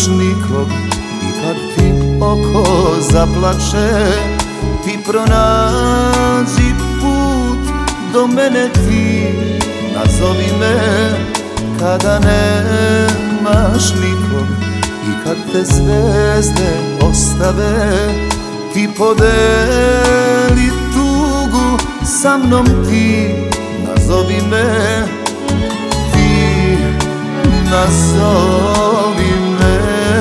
nikog i kad ti oko zaplače, ti pronađi put do mene, ti nazovi me kada nemaš nikog i kad te zvezde ostave, ti podeli tugu sa mnom, ti nazovi me, ti nazovi me.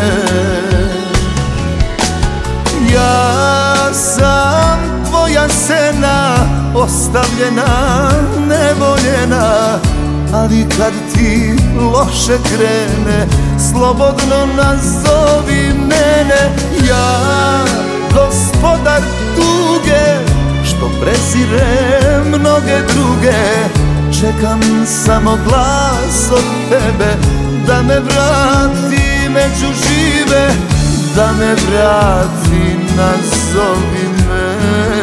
Ja sam tvoja sena, ostavljena, nevoljena, ali kad ti loše krene, slobodno nazovi mene. Ja, gospodar tuge, što prezire mnoge druge, čekam samo glas od tebe, da me vrati među žive, da me vrati, nazovi me.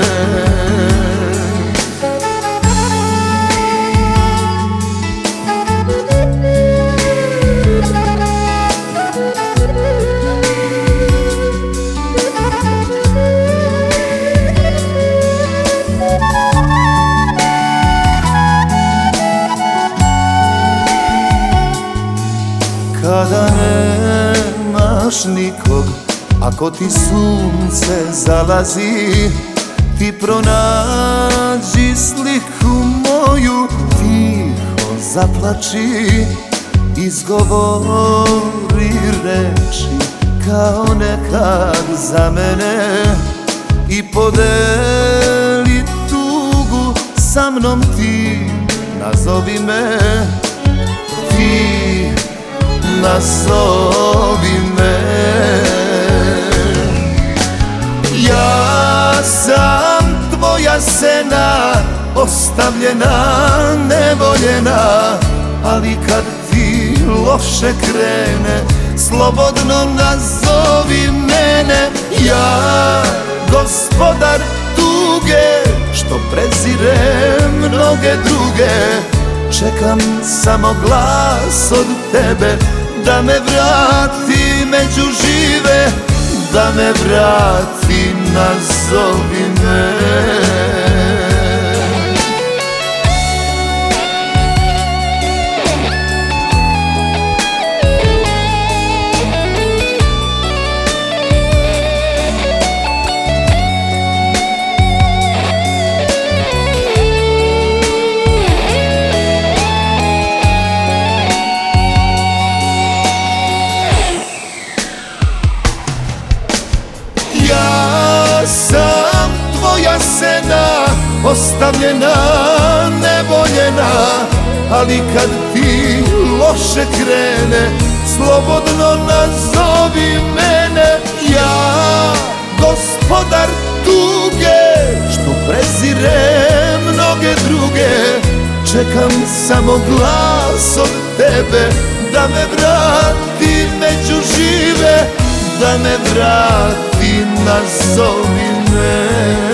Kada nemaš nikog, ako ti sunce zalazi, ti pronađi sliku moju, tiho zaplači, izgovori reči kao nekad za mene i podeli tugu sa mnom, ti nazovi me, ti nazovi me. Ja sam tvoja sena, ostavljena, nevoljena, ali kad ti loše krene, slobodno nazovi mene. Ja, gospodar tuge, što prezire mnoge druge, čekam samo glas od tebe, da me vrati među žive, da me vrati, nazovi me. Ja sam tvoja sena, ostavljena, nevoljena, ali kad ti loše krene, slobodno nazovi mene. Ja, gospodar tuge, što prezire mnoge druge, čekam samo glas od tebe, da me vrati među žive, da me vrati, nazovi me.